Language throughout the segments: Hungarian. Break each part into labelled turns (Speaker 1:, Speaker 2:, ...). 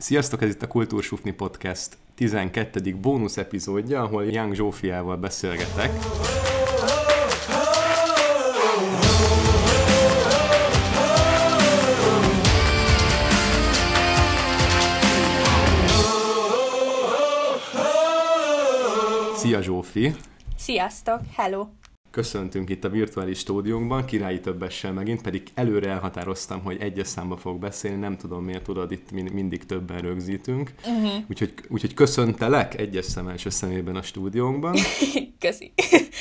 Speaker 1: Sziasztok, ez itt a Kultúrsufni Podcast 12. bónusz epizódja, ahol Young Zsófiával beszélgetek. Szia Zsófi!
Speaker 2: Sziasztok! Hello!
Speaker 1: Köszöntünk itt a virtuális stúdiónkban, királyi többessel megint, pedig előre elhatároztam, hogy egyes számba fogok beszélni, nem tudom miért, tudod, itt mindig többen rögzítünk. Úgyhogy köszöntelek egyes szem első szemében a stúdiónkban.
Speaker 2: Köszi!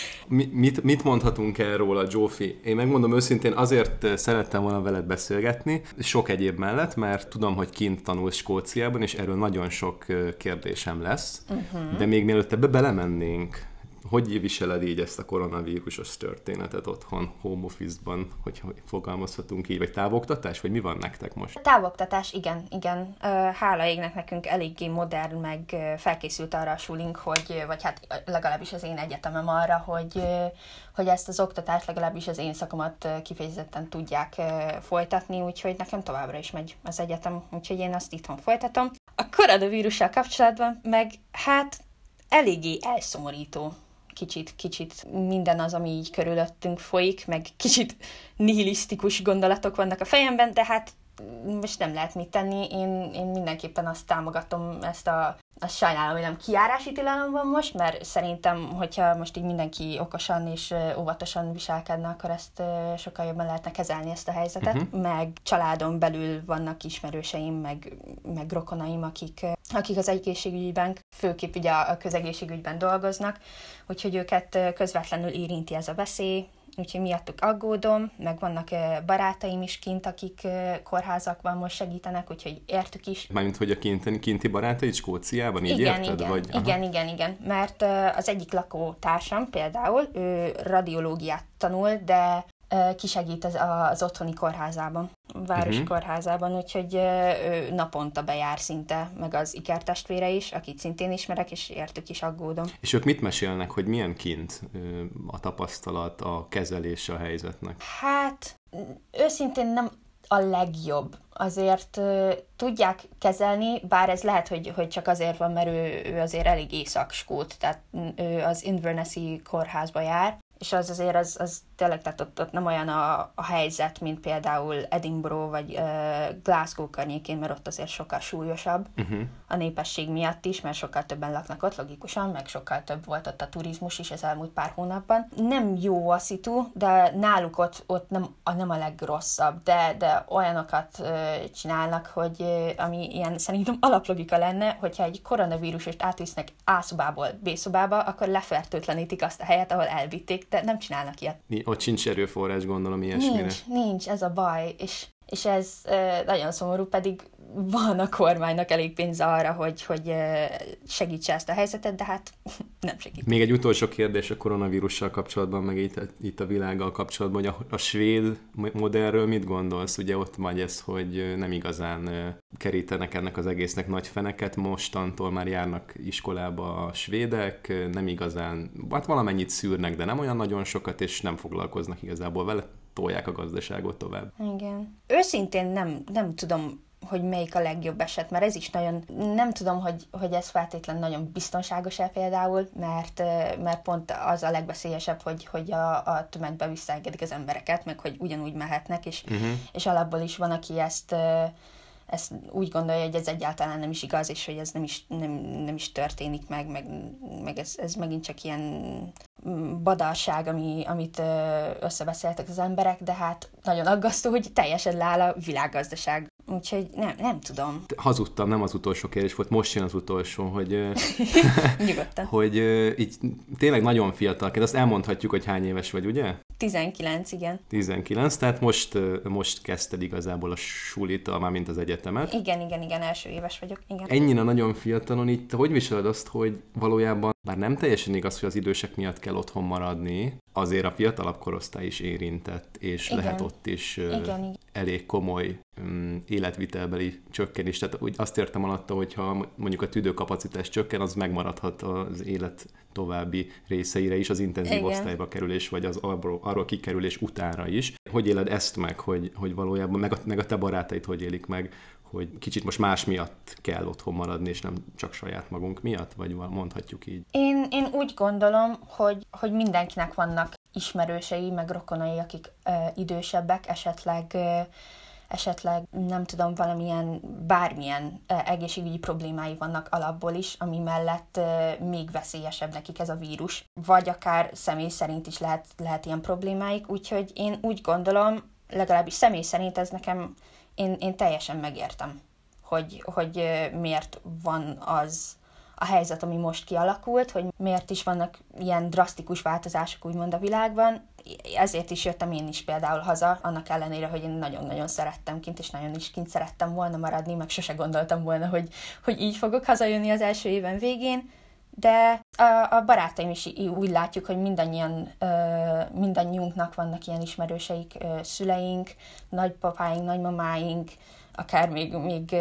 Speaker 1: Mit mondhatunk erről róla, Zsófi? Én megmondom őszintén, azért szerettem volna veled beszélgetni, sok egyéb mellett, mert tudom, hogy kint tanulsz Skóciában, és erről nagyon sok kérdésem lesz. De még mielőtt ebbe belemennénk, hogy viseled így ezt a koronavírusos történetet otthon, home office-ban, hogy fogalmazhatunk így, vagy távoktatás, vagy mi van nektek most?
Speaker 2: Távoktatás, igen. Hála égnek nekünk eléggé modern, meg felkészült arra a sulink, vagy hát legalábbis az én egyetemem arra, hogy ezt az oktatást, legalábbis az én szakomat kifejezetten tudják folytatni, úgyhogy nekem továbbra is megy az egyetem, úgyhogy én azt itthon folytatom. A koronavírussal kapcsolatban meg hát eléggé elszomorító. Kicsit minden az, ami így körülöttünk folyik, meg kicsit nihilisztikus gondolatok vannak a fejemben, de hát most nem lehet mit tenni. Én mindenképpen azt támogatom, azt sajnálom, hogy nem kijárási tilalom van most, mert szerintem, hogyha most így mindenki okosan és óvatosan viselkedne, akkor ezt sokkal jobban lehetne kezelni, ezt a helyzetet. Meg családon belül vannak ismerőseim, meg rokonaim, akik az egészségügyben, főképp ugye a közegészségügyben dolgoznak, úgyhogy őket közvetlenül érinti ez a veszély, úgyhogy miattuk aggódom, meg vannak barátaim is kint, akik kórházakban most segítenek, úgyhogy értük is.
Speaker 1: Mármint, hogy a kinti barátaid Skóciában, így
Speaker 2: igen,
Speaker 1: érted?
Speaker 2: Igen, mert az egyik lakótársam például, ő radiológiát tanul, de kisegít az otthoni kórházában, városi kórházában, úgyhogy ő naponta bejár szinte, meg az ikertestvére is, akit szintén ismerek, és értük is aggódom.
Speaker 1: És ők mit mesélnek, hogy milyen kint a tapasztalat, a kezelés a helyzetnek?
Speaker 2: Hát, őszintén nem a legjobb. Azért tudják kezelni, bár ez lehet, hogy csak azért van, mert ő azért elég észak-skót, tehát ő az Invernessy kórházba jár, és az azért az tényleg, tehát ott nem olyan a helyzet, mint például Edinburgh vagy Glasgow környékén, mert ott azért sokkal súlyosabb a népesség miatt is, mert sokkal többen laknak ott, logikusan, meg sokkal több volt ott a turizmus is az elmúlt pár hónapban. Nem jó a szitu, de náluk ott nem a legrosszabb, de olyanokat csinálnak, hogy ami ilyen szerintem alaplogika lenne, hogyha egy koronavírust átvisznek A szobából B szobába, akkor lefertőtlenítik azt a helyet, ahol elvitték, de nem csinálnak ilyet.
Speaker 1: Ott sincs erőforrás, gondolom, ilyesmire.
Speaker 2: Nincs, ez a baj, és ez nagyon szomorú, pedig van a kormánynak elég pénze arra, hogy segítse ezt a helyzetet, de hát nem segít.
Speaker 1: Még egy utolsó kérdés a koronavírussal kapcsolatban, meg itt a világgal kapcsolatban, hogy a svéd modellről mit gondolsz? Ugye ott vagy ez, hogy nem igazán kerítenek ennek az egésznek nagy feneket, mostantól már járnak iskolába a svédek, nem igazán, hát valamennyit szűrnek, de nem olyan nagyon sokat, és nem foglalkoznak igazából vele, tolják a gazdaságot tovább.
Speaker 2: Igen. Őszintén nem tudom, hogy melyik a legjobb eset, mert ez is nagyon, nem tudom, hogy ez feltétlenül nagyon biztonságos-e például, mert pont az a legveszélyesebb, hogy a tömegbe visszaengedik az embereket, meg hogy ugyanúgy mehetnek, és alapból is van, aki ezt úgy gondolja, hogy ez egyáltalán nem is igaz, és hogy ez nem is történik meg ez megint csak ilyen badarság, amit összebeszéltek az emberek, de hát nagyon aggasztó, hogy teljesen leáll a világgazdaság. Úgyhogy nem tudom.
Speaker 1: Hazudtam, nem az utolsó kérdés volt, most jön az utolsó, hogy,
Speaker 2: nyugodtan.
Speaker 1: hogy így tényleg nagyon fiatalként, azt elmondhatjuk, hogy hány éves vagy, ugye?
Speaker 2: 19, igen.
Speaker 1: 19, tehát most kezdted igazából a sulit, mármint az egyetemet.
Speaker 2: Igen, első éves vagyok, igen.
Speaker 1: Ennyire nagyon fiatalon itt, hogy viseled azt, hogy valójában bár nem teljesen igaz, hogy az idősek miatt kell otthon maradni, azért a fiatalabb korosztály is érintett, és igen. Lehet ott is elég komoly életvitelbeli csökkenés. Tehát úgy azt értem alatta, hogyha mondjuk a tüdőkapacitás csökken, az megmaradhat az élet további részeire is, az intenzív osztályba kerülés, vagy az arról kikerülés utánra is. Hogy éled ezt meg, hogy valójában, meg a te barátaid hogy élik meg, hogy kicsit most más miatt kell otthon maradni, és nem csak saját magunk miatt, vagy mondhatjuk így?
Speaker 2: Én úgy gondolom, hogy mindenkinek vannak ismerősei, meg rokonai, akik idősebbek, esetleg nem tudom, bármilyen egészségügyi problémái vannak alapból is, ami mellett még veszélyesebb nekik ez a vírus. Vagy akár személy szerint is lehet ilyen problémáik, úgyhogy én úgy gondolom, legalábbis személy szerint ez nekem, én teljesen megértem, hogy miért van az a helyzet, ami most kialakult, hogy miért is vannak ilyen drasztikus változások úgymond a világban. Ezért is jöttem én is például haza, annak ellenére, hogy én nagyon-nagyon szerettem kint, és nagyon is kint szerettem volna maradni, meg sose gondoltam volna, hogy így fogok hazajönni az első éven végén, de a barátaim is úgy látjuk, hogy mindannyiunknak vannak ilyen ismerőseik, szüleink, nagypapáink, nagymamáink, akár még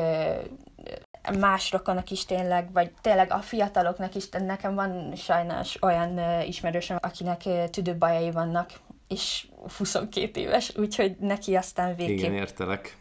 Speaker 2: más rokonok is tényleg, vagy tényleg a fiataloknak is. Nekem van sajnos olyan ismerősöm, akinek tüdőbajai vannak, és 22 éves, úgyhogy neki aztán végképp...
Speaker 1: Igen, értelek.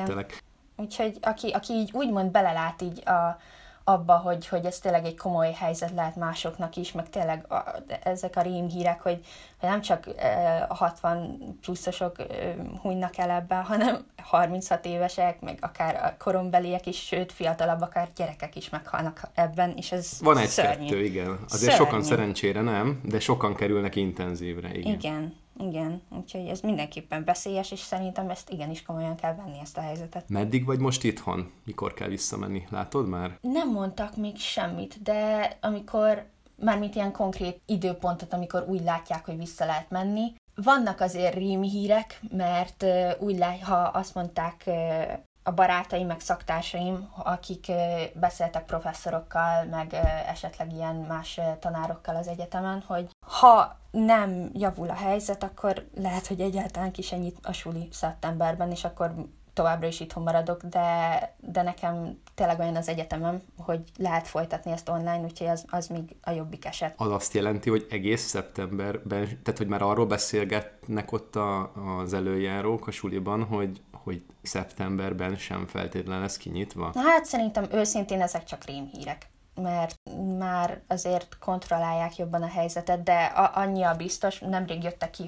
Speaker 2: Úgyhogy aki így úgymond belelát így abba, hogy ez tényleg egy komoly helyzet lehet másoknak is, meg tényleg ezek a rémhírek, hogy nem csak a 60 pluszosok hunynak el ebben, hanem 36 évesek, meg akár a korombeliek is, sőt, fiatalabb, akár gyerekek is meghalnak ebben, és ez
Speaker 1: van
Speaker 2: szörnyű.
Speaker 1: egy-kettő, igen. Azért sokan szerencsére nem, de sokan kerülnek intenzívre, igen.
Speaker 2: Igen, úgyhogy ez mindenképpen veszélyes, és szerintem ezt igenis komolyan kell venni, ezt a helyzetet.
Speaker 1: Meddig vagy most itthon? Mikor kell visszamenni? Látod már?
Speaker 2: Nem mondtak még semmit, de amikor, mármint ilyen konkrét időpontot, amikor úgy látják, hogy vissza lehet menni. Vannak azért rémhírek, mert ha azt mondták a barátaim, meg szaktársaim, akik beszéltek professzorokkal, meg esetleg ilyen más tanárokkal az egyetemen, hogy ha nem javul a helyzet, akkor lehet, hogy egyáltalán ki se nyit a suli szeptemberben, és akkor továbbra is itthon maradok, de nekem tényleg olyan az egyetemem, hogy lehet folytatni ezt online, úgyhogy az még a jobbik eset.
Speaker 1: Az azt jelenti, hogy egész szeptemberben, tehát hogy már arról beszélgetnek ott az előjárók a suliban, hogy szeptemberben sem feltétlenül lesz kinyitva?
Speaker 2: Hát szerintem őszintén ezek csak rémhírek, mert már azért kontrollálják jobban a helyzetet, de annyi a biztos, nemrég jöttek ki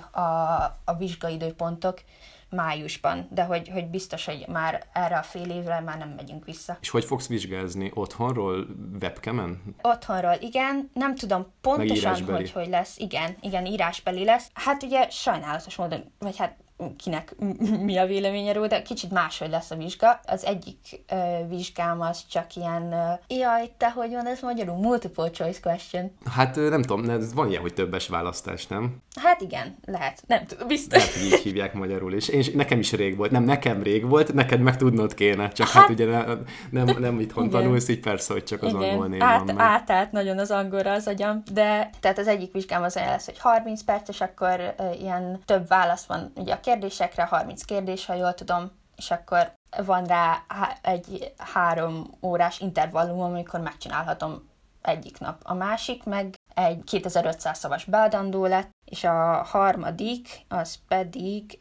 Speaker 2: a vizsgaidőpontok májusban, de hogy biztos, hogy már erre a fél évre már nem megyünk vissza.
Speaker 1: És hogy fogsz vizsgázni? Otthonról, webcamen?
Speaker 2: Otthonról, igen. Nem tudom pontosan, hogy lesz. Igen, írásbeli lesz. Hát ugye sajnálatos módon, vagy hát kinek mi a véleménye róla, de kicsit máshogy lesz a vizsga. Az egyik vizsgám az csak ilyen, jaj, te hogy van ez magyarul? Multiple choice question.
Speaker 1: Hát nem tudom, van ilyen, hogy többes választás, nem?
Speaker 2: Hát igen, lehet. Nem tudom, biztos.
Speaker 1: Lehet, hogy így hívják magyarul is. Nekem is rég volt. Nem, nekem rég volt, neked meg tudnod kéne. Csak hát ugye nem itthon tanulsz, így persze, hogy csak az angol név van meg.
Speaker 2: Átállt nagyon az angolra az agyam, de tehát az egyik vizsgám az olyan lesz, hogy 30 perces, akkor ilyen több válasz van ugye a kérdésekre, 30 kérdés, ha jól tudom, és akkor van rá egy 3 órás intervallum, amikor megcsinálhatom egyik nap. A másik meg egy 2500 szavas beadandó lett, és a harmadik az pedig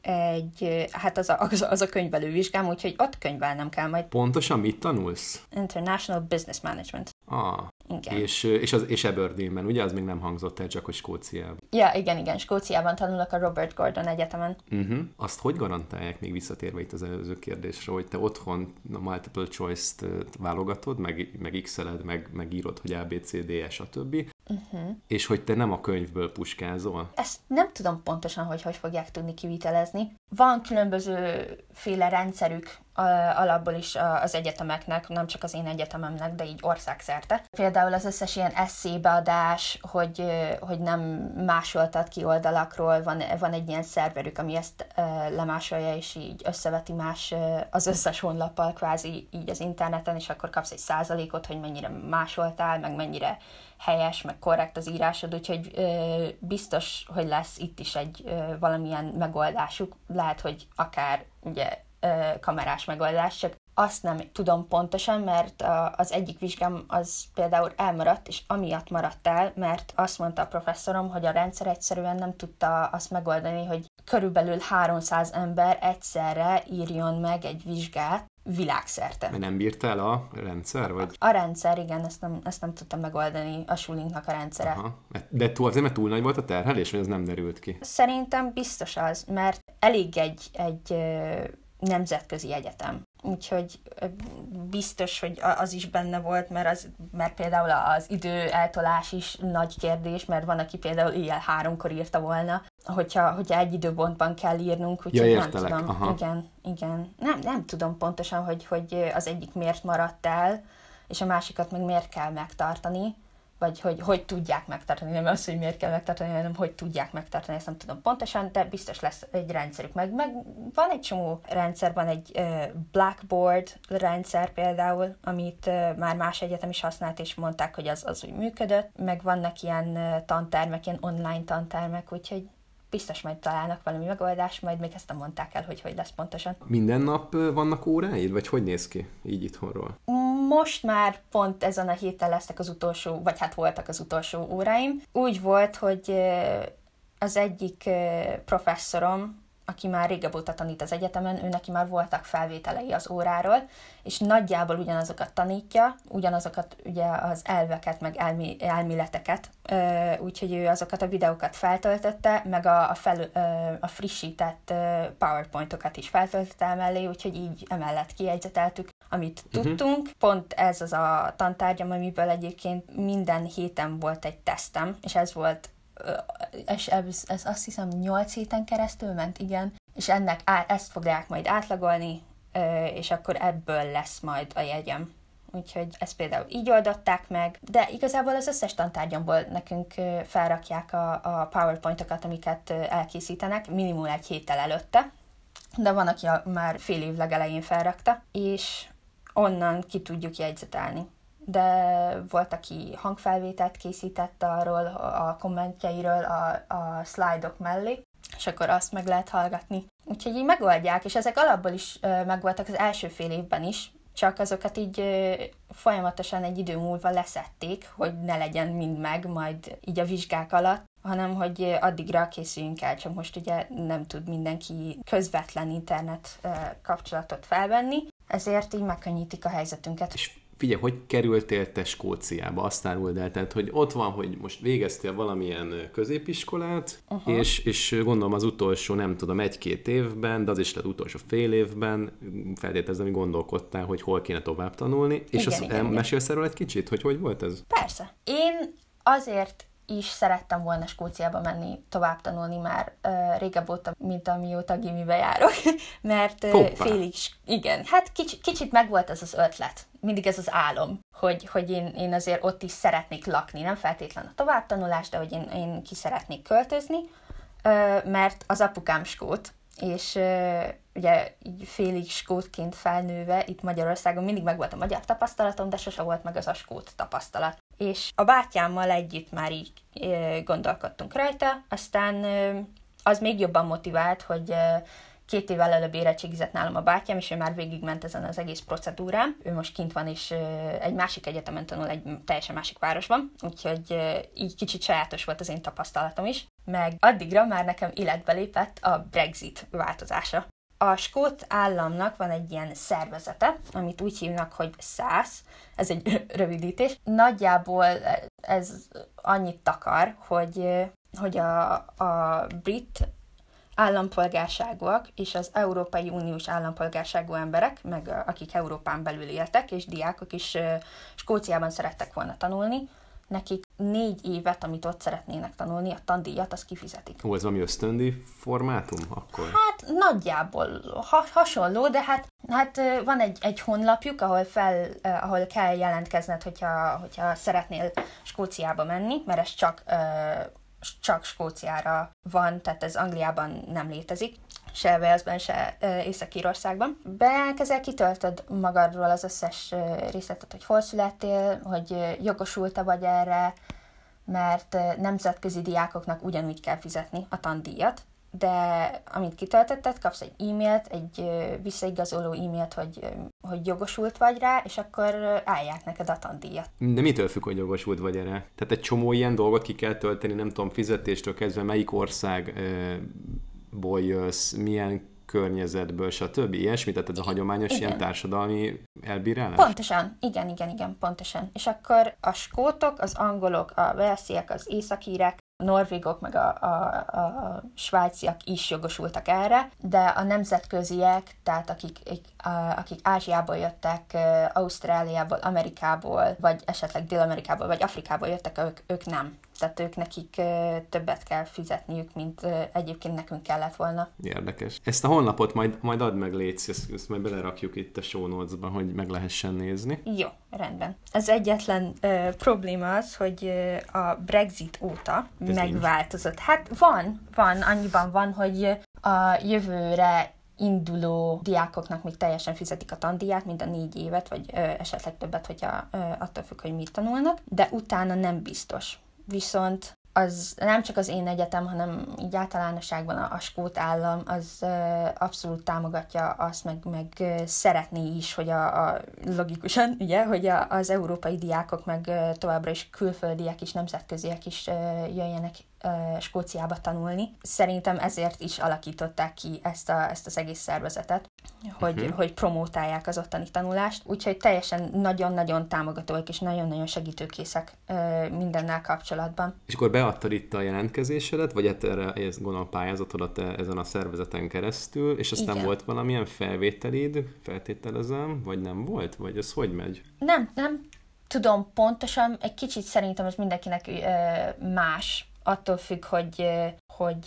Speaker 2: az a könyvelő vizsgám, úgyhogy ott könyvelnem kell majd.
Speaker 1: Pontosan mit tanulsz?
Speaker 2: International Business Management.
Speaker 1: Igen. És Aberdeenben, ugye? Az még nem hangzott el, csak hogy Skóciában.
Speaker 2: Ja, igen. Skóciában tanulok a Robert Gordon Egyetemen.
Speaker 1: Azt hogy garantálják, még visszatérve itt az előző kérdésre, hogy te otthon a multiple choice-t válogatod, meg x-eled, meg írod, hogy A, B, C, D, stb. És hogy te nem a könyvből puskázol?
Speaker 2: Ezt nem tudom pontosan, hogy fogják tudni kivitelezni. Van különbözőféle rendszerük alapból is az egyetemeknek, nem csak az én egyetememnek, de így országszerte. Például az összes ilyen eszébeadás, hogy nem másoltat ki oldalakról, van egy ilyen szerverük, ami ezt lemásolja, és így összeveti az összes honlappal kvázi így az interneten, és akkor kapsz egy százalékot, hogy mennyire másoltál, meg mennyire helyes, meg korrekt az írásod, úgyhogy biztos, hogy lesz itt is egy valamilyen megoldásuk. Lehet, hogy akár ugye kamerás megoldás, csak azt nem tudom pontosan, mert az egyik vizsgám az például elmaradt, és amiatt maradt el, mert azt mondta a professzorom, hogy a rendszer egyszerűen nem tudta azt megoldani, hogy körülbelül 300 ember egyszerre írjon meg egy vizsgát, világszerte.
Speaker 1: Mert nem bírt el a rendszer? Vagy?
Speaker 2: A rendszer, igen, ezt nem tudtam megoldani, a Sulinknak a rendszere.
Speaker 1: Aha. De azért, mert túl nagy volt a terhelés, vagy ez nem derült ki?
Speaker 2: Szerintem biztos az, mert elég egy nemzetközi egyetem. Úgyhogy biztos, hogy az is benne volt, mert például az idő eltolás is nagy kérdés, mert van, aki például éjjel 3-kor írta volna, hogyha egy időpontban kell írnunk, úgyhogy nem tudom.
Speaker 1: Aha.
Speaker 2: Igen. Nem tudom pontosan, hogy az egyik miért maradt el, és a másikat meg miért kell megtartani, vagy hogy tudják megtartani, nem az, hogy miért kell megtartani, hanem hogy tudják megtartani, ezt nem tudom pontosan, de biztos lesz egy rendszerük. Meg van egy csomó rendszer, van egy Blackboard rendszer például, amit már más egyetem is használt, és mondták, hogy az úgy működött, meg vannak ilyen tantermek, ilyen online tantermek, úgyhogy biztos majd találnak valami megoldást, majd még ezt nem mondták el, hogy lesz pontosan.
Speaker 1: Minden nap vannak óráid, vagy hogy néz ki így itthonról?
Speaker 2: Most már pont ezen a héten lesznek az utolsó, vagy hát voltak az utolsó óráim. Úgy volt, hogy az egyik professzorom, aki már régebb óta tanít az egyetemen, ő neki már voltak felvételei az óráról, és nagyjából ugyanazokat tanítja, ugyanazokat ugye az elveket, meg elméleteket, úgyhogy ő azokat a videókat feltöltötte, meg a frissített PowerPointokat is feltöltötte mellé, úgyhogy így emellett kijegyzeteltük, amit tudtunk. Pont ez az a tantárgyam, amiből egyébként minden héten volt egy tesztem, és ez volt és ez azt hiszem 8 héten keresztül ment, igen, és ezt fogják majd átlagolni, és akkor ebből lesz majd a jegyem. Úgyhogy ezt például így oldották meg, de igazából az összes tantárgyamból nekünk felrakják a PowerPointokat, amiket elkészítenek, minimum egy héttel előtte, de van, aki már fél év legelején felrakta, és onnan ki tudjuk jegyzetelni. De volt, aki hangfelvételt készített arról, a kommentjeiről a szlájdok mellé, és akkor azt meg lehet hallgatni. Úgyhogy így megoldják, és ezek alapból is megvoltak az első fél évben is, csak azokat így folyamatosan egy idő múlva leszették, hogy ne legyen mind meg majd így a vizsgák alatt, hanem hogy addigra készüljünk el, csak most ugye nem tud mindenki közvetlen internet kapcsolatot felvenni, ezért így megkönnyítik a helyzetünket.
Speaker 1: Figyelj, hogy kerültél te Skóciába? Azt áruld el, tehát, hogy ott van, hogy most végeztél valamilyen középiskolát, és gondolom az utolsó, nem tudom, 1-2 évben, de az is lett utolsó fél évben, feltételezem, hogy gondolkodtál, hogy hol kéne tovább tanulni, és igen. Mesélsz erről egy kicsit, hogy volt ez?
Speaker 2: Persze. Én azért is szerettem volna Skóciába menni tovább tanulni már régebb óta, mint amióta gimibe járok, mert félig, igen, hát kicsit megvolt ez az ötlet, mindig ez az álom, hogy én azért ott is szeretnék lakni, nem feltétlen a továbbtanulás, de hogy én ki szeretnék költözni, mert az apukám skót, és ugye így félig skótként felnőve itt Magyarországon mindig megvolt a magyar tapasztalatom, de sose volt meg az a skót tapasztalat. És a bátyámmal együtt már így gondolkodtunk rajta, aztán az még jobban motivált, hogy 2 évvel előbb érettségizett nálam a bátyám, és ő már végigment ezen az egész procedúrán. Ő most kint van, és egy másik egyetemen tanul egy teljesen másik városban, úgyhogy így kicsit sajátos volt az én tapasztalatom is. Meg addigra már nekem életbe lépett a Brexit változása. A skót államnak van egy ilyen szervezete, amit úgy hívnak, hogy SASZ, ez egy rövidítés. Nagyjából ez annyit takar, hogy a brit állampolgárságúak és az Európai Uniós állampolgárságú emberek, meg akik Európán belül éltek, és diákok is Skóciában szerettek volna tanulni, nekik 4 évet, amit ott szeretnének tanulni, a tandíjat, azt kifizetik.
Speaker 1: Ó, ez valami ösztöndíj formátum akkor?
Speaker 2: Hát nagyjából hasonló, de hát van egy honlapjuk, ahol kell jelentkezned, hogyha szeretnél Skóciába menni, mert ez csak Skóciára van, tehát ez Angliában nem létezik, se Walesben, se Észak-Írországban. Beelkezel, kitöltöd magadról az összes részletet, hogy hol születtél, hogy jogosult-e vagy erre, mert nemzetközi diákoknak ugyanúgy kell fizetni a tandíjat, de amint kitöltötted, kapsz egy e-mailt, egy visszaigazoló e-mailt, hogy jogosult vagy rá, és akkor állják neked a tandíjat.
Speaker 1: De mitől függ, hogy jogosult vagy erre? Tehát egy csomó ilyen dolgot ki kell tölteni, nem tudom, fizetéstől kezdve, melyik országból jössz, milyen környezetből, stb. Ilyesmi, tehát ez a hagyományos ilyen társadalmi elbírálás?
Speaker 2: Pontosan, igen, pontosan. És akkor a skótok, az angolok, a walesiek, az északírek, a norvégok, meg a svájciak is jogosultak erre, de a nemzetköziek, tehát akik Ázsiából jöttek, Ausztráliából, Amerikából, vagy esetleg Dél-Amerikából, vagy Afrikából jöttek, ők nem. Tehát nekik többet kell fizetniük, mint egyébként nekünk kellett volna.
Speaker 1: Érdekes. Ezt a honlapot majd add meg, légy, ezt majd belerakjuk itt a show notes-ba, hogy meg lehessen nézni.
Speaker 2: Jó, rendben. Az egyetlen probléma az, hogy a Brexit óta megváltozott. Hát van, annyiban van, hogy a jövőre induló diákoknak még teljesen fizetik a tandíját, mint a 4 évet, vagy esetleg többet, hogyha attól függ, hogy mit tanulnak, de utána nem biztos. Viszont az nem csak az én egyetem, hanem így általánosságban a skót állam az abszolút támogatja azt, meg szeretné is, hogy logikusan, ugye, hogy az európai diákok, meg továbbra is külföldiek is, nemzetköziek is jöjjenek Skóciába tanulni. Szerintem ezért is alakították ki ezt az egész szervezetet, hogy promótálják az ottani tanulást. Úgyhogy teljesen nagyon-nagyon támogatóak és nagyon-nagyon segítőkészek mindennel kapcsolatban.
Speaker 1: És akkor beadtad itt a jelentkezésedet, vagy erre gondolom pályázatodat ezen a szervezeten keresztül, és aztán volt valamilyen felvételid, feltételezem, vagy nem volt? Vagy ez hogy megy?
Speaker 2: Nem tudom pontosan, egy kicsit szerintem ez mindenkinek más. Attól függ, hogy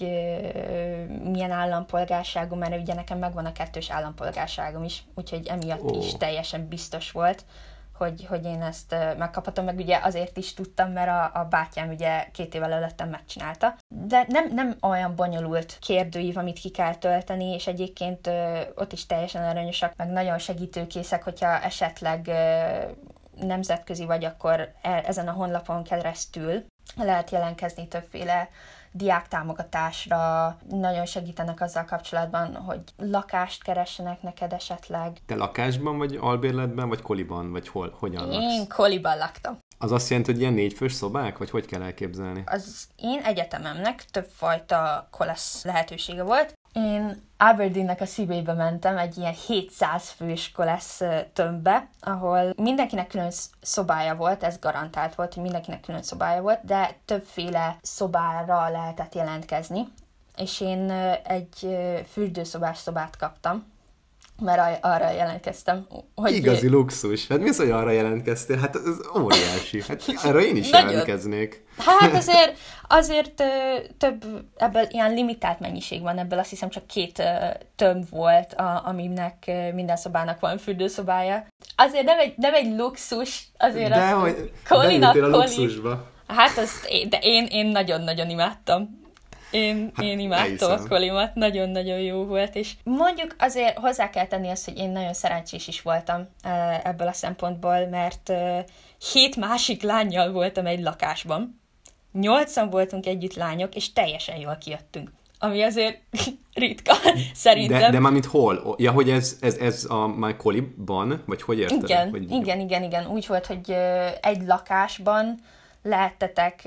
Speaker 2: milyen állampolgárságú, mert ugye nekem megvan a 2-s állampolgárságom is, úgyhogy emiatt is teljesen biztos volt, hogy én ezt megkaphatom, meg ugye azért is tudtam, mert a bátyám ugye 2 évvel előttem megcsinálta. De nem olyan bonyolult kérdőív, amit ki kell tölteni, és egyébként ott is teljesen aranyosak, meg nagyon segítőkészek, hogyha esetleg nemzetközi vagy, akkor ezen a honlapon keresztül lehet jelentkezni többféle diáktámogatásra, nagyon segítenek azzal kapcsolatban, hogy lakást keressenek neked esetleg.
Speaker 1: Te lakásban, vagy albérletben, vagy koliban, vagy hogyan laksz?
Speaker 2: Én koliban laktam.
Speaker 1: Az azt jelenti, hogy ilyen 4 fős szobák, vagy hogy kell elképzelni?
Speaker 2: Az én egyetememnek többfajta kolesz lehetősége volt. Én Aberdeennek a szívébe mentem egy ilyen 700 fős kolesz tömbbe, ahol mindenkinek külön szobája volt, ez garantált volt, hogy mindenkinek külön szobája volt, de többféle szobára lehetett jelentkezni, és én egy fürdőszobás szobát kaptam, mert arra jelentkeztem. Hogy
Speaker 1: igazi luxus. Hát mi az, hogy arra jelentkeztél? Hát ez óriási. Hát erre én is jelentkeznék.
Speaker 2: Hát azért több, ebből ilyen limitált mennyiség van, ebből azt hiszem csak 2 tömb volt, aminek minden szobának van fürdőszobája. Azért nem egy luxus, azért
Speaker 1: de
Speaker 2: az
Speaker 1: hogy beültél a luxusba.
Speaker 2: Hát de én nagyon-nagyon imádtam. Én imádtam a kolimat, nagyon-nagyon jó volt, és mondjuk azért hozzá kell tenni azt, hogy én nagyon szerencsés is voltam ebből a szempontból, mert 7 másik lánnyal voltam egy lakásban, 8-an voltunk együtt lányok, és teljesen jól kijöttünk. Ami azért ritka, szerintem.
Speaker 1: De mármint hol? Ja, hogy ez a már koliban? Vagy hogy érted?
Speaker 2: Igen. Úgy volt, hogy egy lakásban lehettetek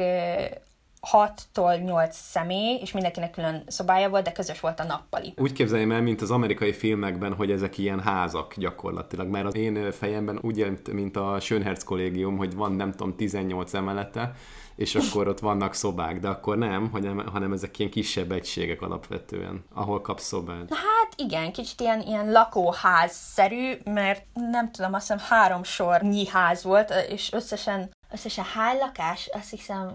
Speaker 2: 6-tól 8 személy, és mindenkinek külön szobája volt, de közös volt a nappali.
Speaker 1: Úgy képzeljem el, mint az amerikai filmekben, hogy ezek ilyen házak gyakorlatilag, mert az én fejemben úgy jelent, mint a Schönherz kollégium, hogy van nem tudom 18 emelete, és akkor ott vannak szobák, de akkor nem, hanem ezek ilyen kisebb egységek alapvetően, ahol kapsz szobát.
Speaker 2: Hát igen, kicsit ilyen lakóház-szerű, mert nem tudom, azt hiszem 3 sornyi ház volt, és összesen hány lakás? Azt hiszem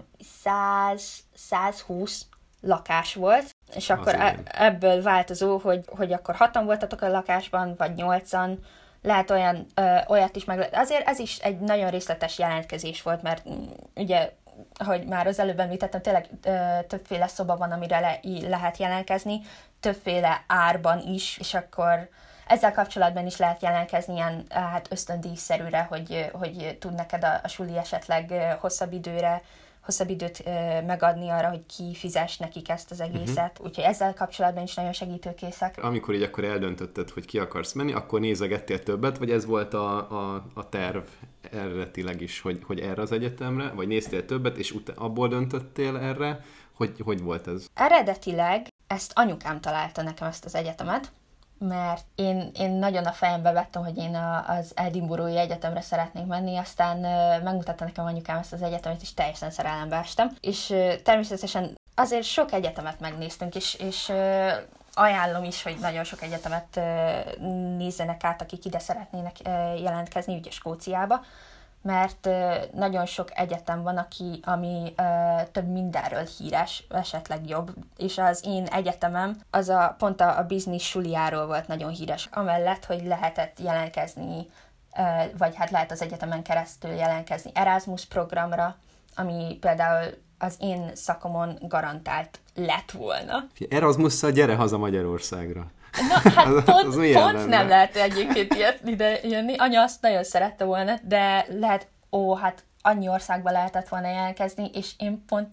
Speaker 2: 120 lakás volt, és akkor ebből változó, hogy akkor 6-an voltatok a lakásban, vagy 8-an, lehet olyat is meg. Azért ez is egy nagyon részletes jelentkezés volt, mert ugye, ahogy már az előbb említettem, tényleg többféle szoba van, amire lehet jelentkezni, többféle árban is, és akkor ezzel kapcsolatban is lehet jelentkezni ilyen ösztöndíjszerűre, hogy tud neked a suli esetleg hosszabb időt megadni arra, hogy kifizess nekik ezt az egészet. Úgyhogy ezzel kapcsolatban is nagyon segítőkészek.
Speaker 1: Amikor így akkor eldöntötted, hogy ki akarsz menni, akkor nézegettél többet, vagy ez volt a terv eredetileg is, hogy erre az egyetemre, vagy néztél többet, és abból döntöttél erre? Hogy volt ez?
Speaker 2: Eredetileg ezt anyukám találta nekem ezt az egyetemet, mert én nagyon a fejembe vettem, hogy én az Edinburgh-i egyetemre szeretnék menni, aztán megmutatta nekem anyukám ezt az egyetemet, és teljesen szerelembe estem. És természetesen azért sok egyetemet megnéztünk, és ajánlom is, hogy nagyon sok egyetemet nézzenek át, akik ide szeretnének jelentkezni, ugye Skóciába, mert nagyon sok egyetem van, ami több mindenről híres, esetleg jobb, és az én egyetemem az pont a business suliáról volt nagyon híres, amellett, hogy lehetett jelentkezni, vagy hát lehet az egyetemen keresztül jelentkezni Erasmus programra, ami például az én szakomon garantált lett volna.
Speaker 1: Erasmusszal gyere haza Magyarországra.
Speaker 2: Na, hát pont nem lehet egyébként ide jönni. Anya azt nagyon szerette volna, de lehet, hát annyi országba lehetett volna jelentkezni, és én pont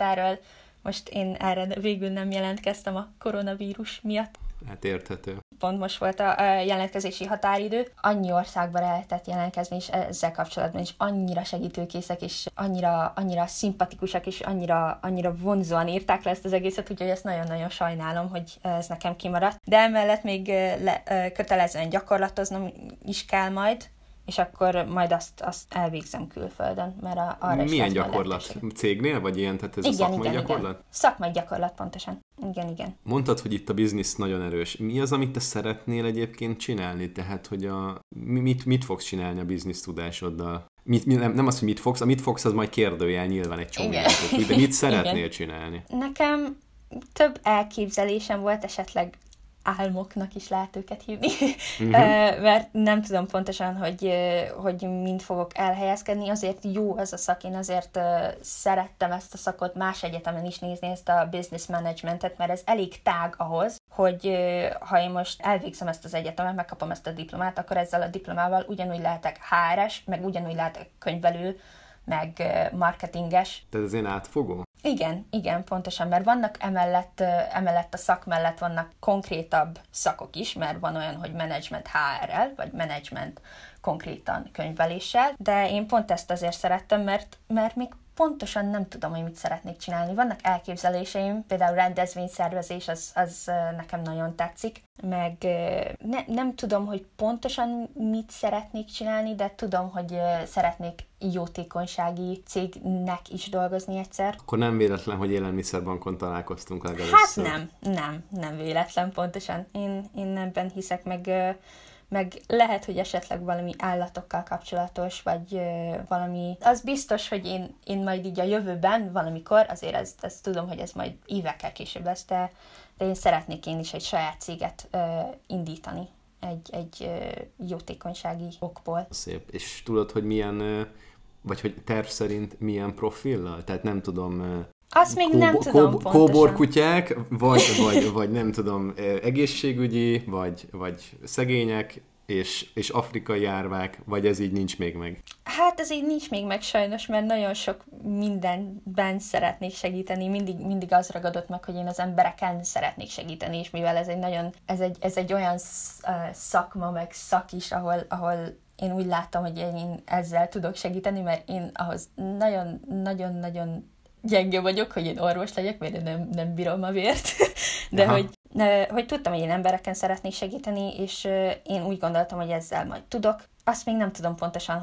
Speaker 2: erre végül nem jelentkeztem a koronavírus miatt.
Speaker 1: Hát érthető.
Speaker 2: Pont most volt a jelentkezési határidő. Annyi országba lehetett jelentkezni, és ezzel kapcsolatban is annyira segítőkészek, és annyira szimpatikusak, és annyira vonzóan írták le ezt az egészet, úgyhogy ezt nagyon-nagyon sajnálom, hogy ez nekem kimaradt. De emellett még kötelezően gyakorlatoznom is kell majd, és akkor majd azt elvégzem külföldön, mert arra is.
Speaker 1: Milyen gyakorlat? Cégnél, vagy ilyen, tehát ez igen, a szakmai gyakorlat?
Speaker 2: Igen. Szakmai gyakorlat, pontosan. Igen.
Speaker 1: Mondtad, hogy itt a biznisz nagyon erős. Mi az, amit te szeretnél egyébként csinálni? Tehát, hogy mit fogsz csinálni a biznisz tudásoddal? Nem az, hogy mit fogsz, amit fogsz, az majd kérdőjel nyilván egy csomó. De mit szeretnél csinálni?
Speaker 2: Nekem több elképzelésem volt, esetleg álmoknak is lehet őket hívni, mert nem tudom pontosan, hogy mind fogok elhelyezkedni, azért jó ez a szak, én azért szerettem ezt a szakot más egyetemen is nézni, ezt a business managementet, mert ez elég tág ahhoz, hogy ha én most elvégzem ezt az egyetemet, megkapom ezt a diplomát, akkor ezzel a diplomával ugyanúgy lehetek HR-es, meg ugyanúgy lehetek könyvelő, meg marketinges.
Speaker 1: Tehát ez ilyen átfogó?
Speaker 2: Igen, pontosan, mert vannak emellett a szak mellett vannak konkrétabb szakok is, mert van olyan, hogy management HR-rel, vagy management konkrétan könyveléssel, de én pont ezt azért szerettem, mert még pontosan nem tudom, hogy mit szeretnék csinálni. Vannak elképzeléseim, például rendezvényszervezés, az nekem nagyon tetszik, meg nem tudom, hogy pontosan mit szeretnék csinálni, de tudom, hogy szeretnék jótékonysági cégnek is dolgozni egyszer.
Speaker 1: Akkor nem véletlen, hogy élelmiszerbankon találkoztunk legelőször.
Speaker 2: Hát nem véletlen pontosan. Én ebben hiszek, meg lehet, hogy esetleg valami állatokkal kapcsolatos, vagy valami... Az biztos, hogy én majd így a jövőben valamikor, azért ezt tudom, hogy ez majd évekkel később lesz, de én szeretnék én is egy saját céget indítani egy jótékonysági okból.
Speaker 1: Szép. És tudod, hogy milyen, vagy hogy terv szerint milyen profillal? Tehát nem tudom...
Speaker 2: Azt még nem tudom pontosan.
Speaker 1: Kóborkutyák, vagy nem tudom, egészségügyi, vagy szegények, és afrikai árvák, vagy ez így nincs még meg?
Speaker 2: Hát ez így nincs még meg sajnos, mert nagyon sok mindenben szeretnék segíteni, mindig az ragadott meg, hogy én az embereken szeretnék segíteni, és mivel ez egy olyan szakma, meg szak is, ahol én úgy látom, hogy én ezzel tudok segíteni, mert én ahhoz nagyon-nagyon gyenge vagyok, hogy én orvos legyek, mert én nem bírom a vért, de hogy tudtam, hogy én embereken szeretnék segíteni, és én úgy gondoltam, hogy ezzel majd tudok. Azt még nem tudom pontosan,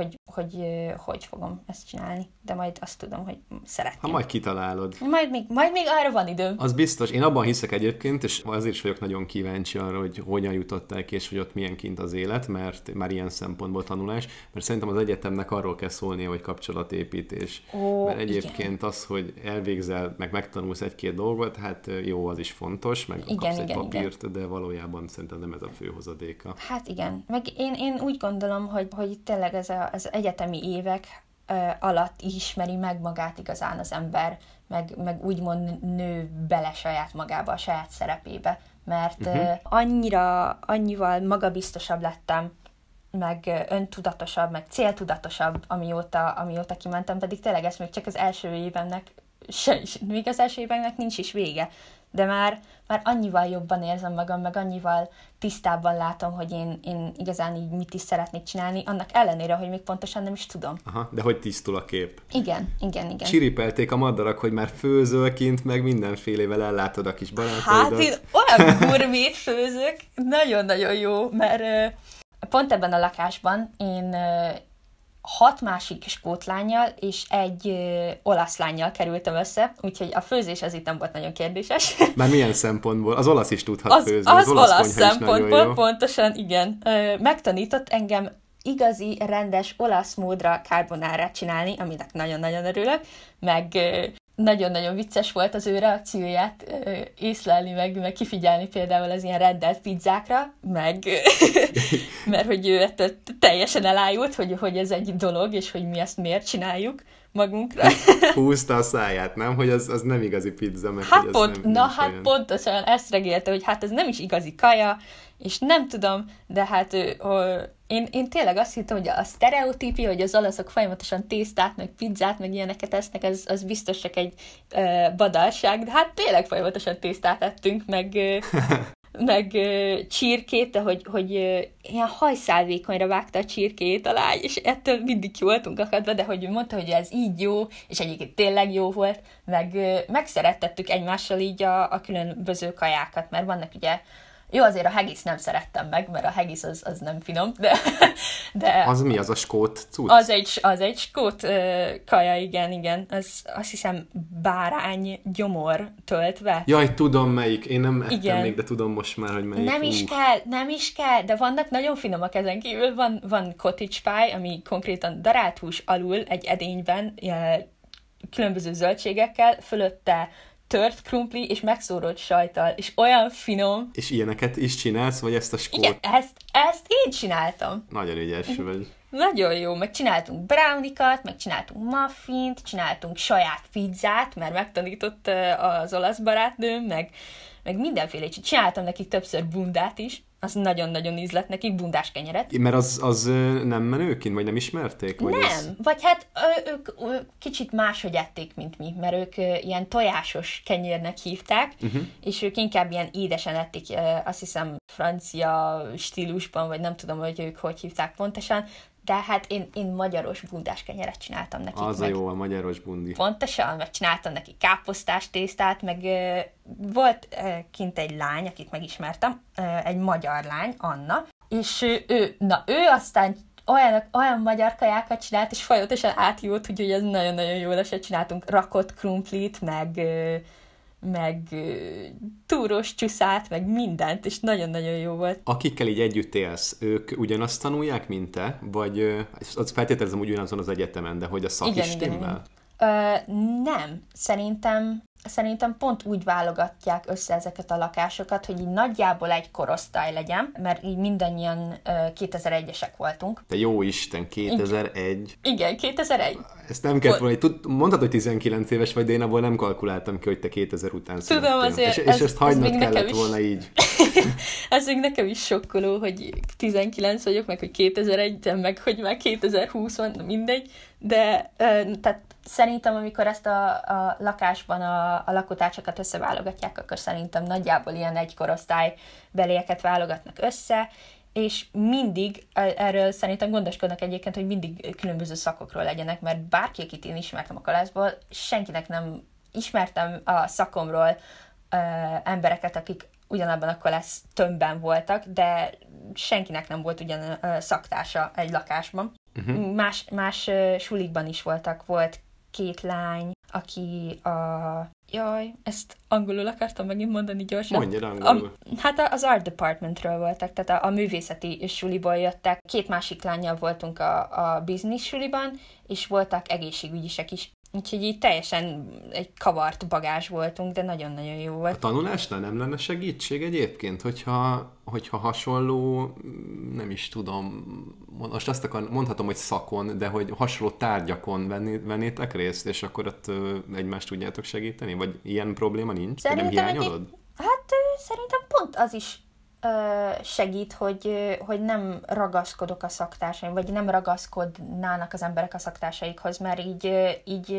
Speaker 2: hogy fogom ezt csinálni, de majd azt tudom, hogy szeretném.
Speaker 1: Ha majd kitalálod.
Speaker 2: Majd még arra van időm.
Speaker 1: Az biztos. Én abban hiszek egyébként, és azért is vagyok nagyon kíváncsi arra, hogy hogyan jutották ki, és hogy ott milyen kint az élet, mert már ilyen szempontból tanulás, mert szerintem az egyetemnek arról kell szólnia, hogy kapcsolatépítés. Mert egyébként az, hogy elvégzel, meg megtanulsz egy-két dolgot, hát jó, az is fontos, meg kapsz egy papírt, de valójában szerintem nem ez a fő hozadéka.
Speaker 2: Hát igen. Meg én úgy gondolom, hogy tényleg ez az egyetemi évek alatt ismeri meg magát igazán az ember, meg úgymond nő bele saját magába, a saját szerepébe, mert annyival magabiztosabb lettem, meg öntudatosabb, meg céltudatosabb, amióta kimentem, pedig tényleg ez még csak az első évemnek, még az első évemnek nincs is vége. de már annyival jobban érzem magam, meg annyival tisztábban látom, hogy én igazán így mit is szeretnék csinálni, annak ellenére, hogy még pontosan nem is tudom.
Speaker 1: Aha, de hogy tisztul a kép.
Speaker 2: Igen.
Speaker 1: Csiripelték a madarak, hogy már főzöl kint, meg mindenfélével ellátod a kis barátaidat.
Speaker 2: Hát én olyan gurmét főzök, nagyon-nagyon jó, mert pont ebben a lakásban én 6 másik skót lánnyal és egy olasz lánnyal kerültem össze, úgyhogy a főzés az itt nem volt nagyon kérdéses.
Speaker 1: Már milyen szempontból? Az olasz is tudhat főzni.
Speaker 2: Az olasz szempontból, pontosan, igen. Megtanított engem igazi, rendes olasz módra carbonárát csinálni, aminek nagyon-nagyon örülök, meg nagyon-nagyon vicces volt az ő reakcióját észlelni, meg kifigyelni például az ilyen rendelt pizzákra, meg mert hogy ő teljesen elájult, hogy ez egy dolog, és hogy mi ezt miért csináljuk magunkra.
Speaker 1: Húzta a száját, nem? Hogy az nem igazi pizza, meg
Speaker 2: hát
Speaker 1: hogy
Speaker 2: hát pontosan ezt regélte, hogy hát ez nem is igazi kaja, és nem tudom, de hát én tényleg azt hittem, hogy a sztereotípia, hogy az olaszok folyamatosan tésztát, meg pizzát, meg ilyeneket esznek, az biztos csak egy badalság, de hát tényleg folyamatosan tésztát ettünk, meg csirkét, de hogy ilyen hajszálvékonyra vágta a csirkét a lány, és ettől mindig ki voltunk akadva, de hogy mondta, hogy ez így jó, és egyébként tényleg jó volt, meg megszerettettük egymással így a különböző kajákat, mert vannak ugye, jó, azért a haggis nem szerettem meg, mert a haggis az nem finom, de...
Speaker 1: Az mi? Az a skót cucc?
Speaker 2: Az egy skót kaja, igen. Azt hiszem bárány gyomor töltve.
Speaker 1: Jaj, tudom melyik. Én nem ettem még, de tudom most már, hogy melyik.
Speaker 2: Nem is kell, de vannak nagyon finomak ezen kívül. Van cottage pie, ami konkrétan darált hús alul egy edényben, különböző zöldségekkel, fölötte tört krumpli és megszórolt sajttal, és olyan finom.
Speaker 1: És ilyeneket is csinálsz, vagy ezt a skót?
Speaker 2: Igen, ezt én csináltam.
Speaker 1: Nagyon ügyes vagy.
Speaker 2: Nagyon jó, meg csináltunk brownikat, meg csináltunk muffint, csináltunk saját pizzát, mert megtanított az olasz barátnőm, meg mindenféle. Csináltam nekik többször bundát is, az nagyon-nagyon ízlett nekik, bundás kenyeret.
Speaker 1: Mert az nem menőként, vagy nem ismerték? Vagy
Speaker 2: nem, vagy hát ők kicsit máshogy ették, mint mi, mert ők ilyen tojásos kenyérnek hívták, és ők inkább ilyen édesen ették, azt hiszem francia stílusban, vagy nem tudom, hogy ők hogy hívták pontosan, de hát én magyaros bundás kenyeret csináltam nekik.
Speaker 1: Az a jó, a magyaros bundi.
Speaker 2: Pontosan, meg csináltam neki káposztás tésztát, meg volt kint egy lány, akit megismertem, egy magyar lány, Anna, és ő aztán olyan magyar kajákat csinált, és folyamatosan átjót, hogy ez nagyon-nagyon jó lesz, csináltunk rakott krumplit, meg túros csuszát, meg mindent, és nagyon-nagyon jó volt.
Speaker 1: Akikkel így együtt élsz, ők ugyanazt tanulják, mint te? Vagy azt feltételezem ugyanazon az egyetemen, de hogy a szak is stimmel?
Speaker 2: Nem. Szerintem pont úgy válogatják össze ezeket a lakásokat, hogy így nagyjából egy korosztály legyen, mert így mindannyian 2001-esek voltunk.
Speaker 1: Te jó Isten, 2001?
Speaker 2: Igen, 2001.
Speaker 1: Ezt nem kellett volna, mondtad, hogy 19 éves vagy, de én abból nem kalkuláltam ki, hogy te 2000 után születtél.
Speaker 2: Tudom, azért.
Speaker 1: És ezt hagynod kellett volna így.
Speaker 2: Ez még nekem is sokkoló, hogy 19 vagyok, meg hogy 2001, meg hogy már 2020 van, mindegy. De tehát szerintem, amikor ezt a lakásban a lakótársakat összeválogatják, akkor szerintem nagyjából ilyen egy korosztály belieket válogatnak össze, és mindig, erről szerintem gondoskodnak egyébként, hogy mindig különböző szakokról legyenek, mert bárki, akit én ismertem a kalászból, senkinek nem ismertem a szakomról embereket, akik ugyanabban a kalász tömbben voltak, de senkinek nem volt ugyan szaktársa egy lakásban. Más sulikban is volt 2 lány, aki Jaj, ezt angolul akartam megint mondani gyorsan.
Speaker 1: Mondjad angolul.
Speaker 2: Hát az art departmentről voltak, tehát a művészeti suliból jöttek. 2 másik lánnyal voltunk a business suliban, és voltak egészségügyisek is. Úgyhogy így teljesen egy kavart bagázs voltunk, de nagyon-nagyon jó volt.
Speaker 1: A tanulásnál nem lenne segítség egyébként, hogyha hasonló, nem is tudom, most azt mondhatom, hogy szakon, de hogy hasonló tárgyakon vennétek részt, és akkor ott egymást tudjátok segíteni? Vagy ilyen probléma nincs?
Speaker 2: Szerintem
Speaker 1: nem hiányolod?
Speaker 2: Szerintem pont az is segít, hogy nem ragaszkodok a szaktársaim, vagy nem ragaszkodnának az emberek a szaktársaikhoz, mert így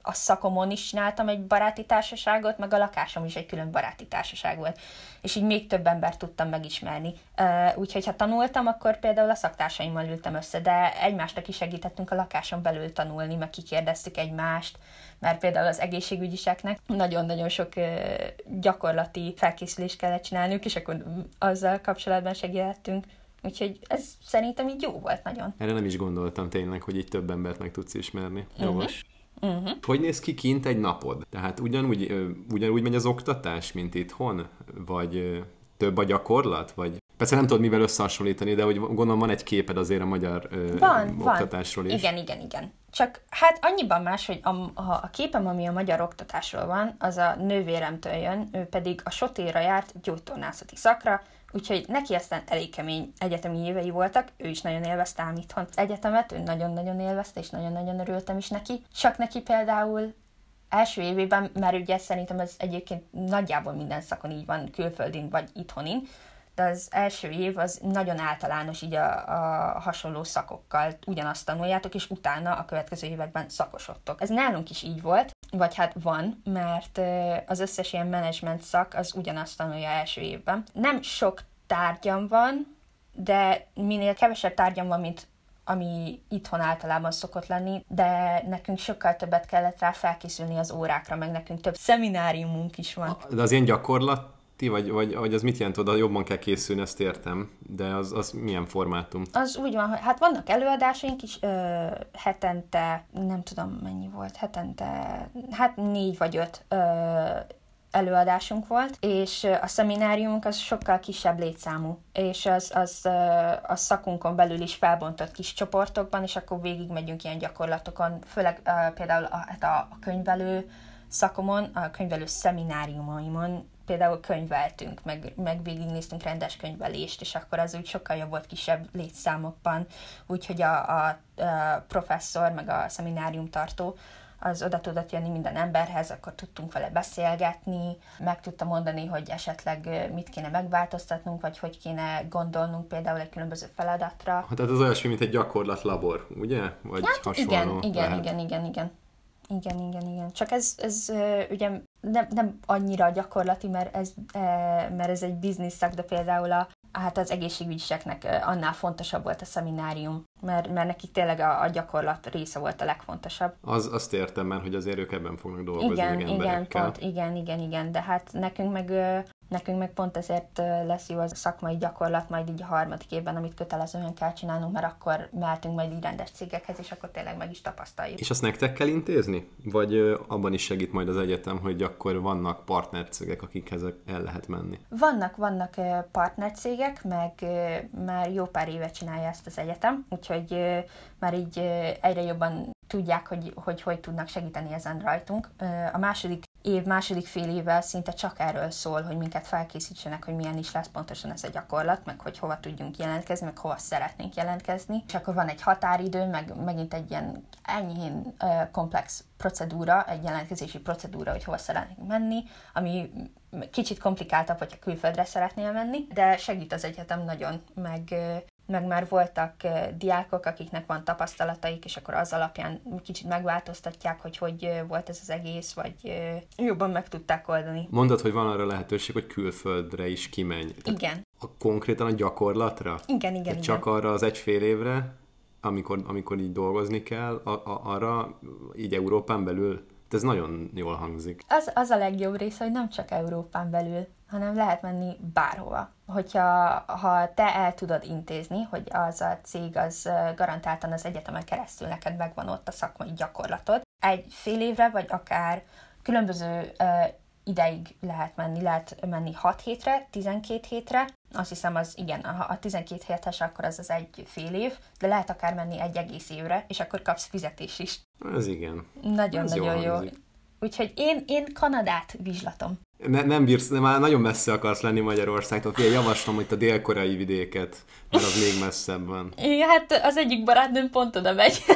Speaker 2: a szakomon is csináltam egy baráti társaságot, meg a lakásom is egy külön baráti társaság volt. És így még több embert tudtam megismerni. Úgyhogy ha tanultam, akkor például a szaktársaimmal ültem össze, de egymásnak is segítettünk a lakáson belül tanulni, meg kikérdeztük egymást, mert például az egészségügyiseknek nagyon-nagyon sok gyakorlati felkészülést kellett csinálniuk, és akkor azzal kapcsolatban segítettünk. Úgyhogy ez szerintem így jó volt nagyon.
Speaker 1: Erre nem is gondoltam tényleg, hogy így több embert meg tudsz ismerni. Jogos. Hogy néz ki kint egy napod? Tehát ugyanúgy megy az oktatás, mint itthon? Vagy több a gyakorlat? Vagy... Persze nem tudod mivel összehasonlítani, de hogy gondolom van egy képed azért a magyar oktatásról is.
Speaker 2: Igen. Csak hát annyiban más, hogy a képem, ami a magyar oktatásról van, az a nővéremtől jön, ő pedig a Sotéra járt gyógytornászati szakra, úgyhogy neki aztán elég kemény egyetemi évei voltak, ő is nagyon élvezte ám itthon az egyetemet, ő nagyon-nagyon élvezte, és nagyon-nagyon örültem is neki. Csak neki például első évében, mert ugye szerintem ez egyébként nagyjából minden szakon így van, külföldin vagy itthoni, de az első év az nagyon általános, így a hasonló szakokkal ugyanazt tanuljátok, és utána a következő években szakosodtok. Ez nálunk is így volt, vagy hát van, mert az összes ilyen menedzsment szak az ugyanazt tanulja első évben. Nem sok tárgyam van, de minél kevesebb tárgyam van, mint ami itthon általában szokott lenni, de nekünk sokkal többet kellett rá felkészülni az órákra, meg nekünk több szemináriumunk is van.
Speaker 1: De az ilyen gyakorlat vagy az mit jelent, oda jobban kell készülni, ezt értem, de az milyen formátum?
Speaker 2: Az úgy van, hogy hát vannak előadásaink is, hetente, nem tudom mennyi volt, hát 4 vagy 5 előadásunk volt, és a szemináriumunk az sokkal kisebb létszámú, és az szakunkon belül is felbontott kis csoportokban, és akkor végigmegyünk ilyen gyakorlatokon, főleg például a könyvelő szakomon, a könyvelő szemináriumaimon például könyveltünk, meg végignéztünk rendes könyvelést, és akkor az úgy sokkal jobb volt kisebb létszámokban, úgyhogy a professzor, meg a szemináriumtartó az oda tudott jönni minden emberhez, akkor tudtunk vele beszélgetni, meg tudta mondani, hogy esetleg mit kéne megváltoztatnunk, vagy hogy kéne gondolnunk például egy különböző feladatra.
Speaker 1: Hát ez olyasmi, mint egy gyakorlatlabor, ugye? Vagy
Speaker 2: hát
Speaker 1: hasonló
Speaker 2: igen. Igen. Csak ez ugye nem annyira gyakorlati, mert ez egy biznisz szak, de például az egészségügyiseknek annál fontosabb volt a szeminárium, mert nekik tényleg a gyakorlat része volt a legfontosabb.
Speaker 1: Azt értem már, hogy azért ők ebben fognak dolgozni emberekkel.
Speaker 2: Igen, de hát nekünk meg pont ezért lesz jó az a szakmai gyakorlat majd így a harmadik évben, amit kötelezően kell csinálnunk, mert akkor mehetünk majd így rendes cégekhez, és akkor tényleg meg is tapasztaljuk.
Speaker 1: És azt nektek kell intézni? Vagy abban is segít majd az egyetem, hogy akkor vannak partnercégek, akikhez el lehet menni?
Speaker 2: Vannak partnercégek, meg már jó pár éve csinálja ezt az egyetem, úgyhogy már így egyre jobban tudják, hogy tudnak segíteni ezen rajtunk. A második fél évvel szinte csak erről szól, hogy minket felkészítsenek, hogy milyen is lesz pontosan ez a gyakorlat, meg hogy hova tudjunk jelentkezni, meg hova szeretnénk jelentkezni. És akkor van egy határidő, meg megint egy ilyen enyhén komplex procedúra, egy jelentkezési procedúra, hogy hova szeretnénk menni, ami kicsit komplikáltabb, hogyha külföldre szeretnél menni, de segít az egyetem nagyon, meg már voltak diákok, akiknek van tapasztalataik, és akkor az alapján kicsit megváltoztatják, hogy volt ez az egész, vagy jobban meg tudták oldani.
Speaker 1: Mondod, hogy van arra lehetőség, hogy külföldre is kimenj.
Speaker 2: Igen.
Speaker 1: Konkrétan a gyakorlatra?
Speaker 2: Igen.
Speaker 1: Csak arra az 1,5 évre, amikor így dolgozni kell, arra így Európán belül? Ez nagyon jól hangzik.
Speaker 2: Az a legjobb része, hogy nem csak Európán belül, hanem lehet menni bárhova. Ha te el tudod intézni, hogy az a cég az garantáltan az egyetemen keresztül neked megvan ott a szakmai gyakorlatod, 1,5 évre, vagy akár különböző ideig lehet menni 6 hétre, 12 hétre, azt hiszem az igen, a 12 hétes akkor az 1,5 év, de lehet akár menni 1 egész évre, és akkor kapsz fizetést is.
Speaker 1: Ez igen.
Speaker 2: Nagyon jó. Úgyhogy én Kanadát vizslatom.
Speaker 1: Nem bírsz, már nagyon messze akarsz lenni Magyarországtól. Javaslom, hogy a dél-koreai vidéket, mert az még messzebb van.
Speaker 2: Igen, hát az egyik barátnőm pont oda megy.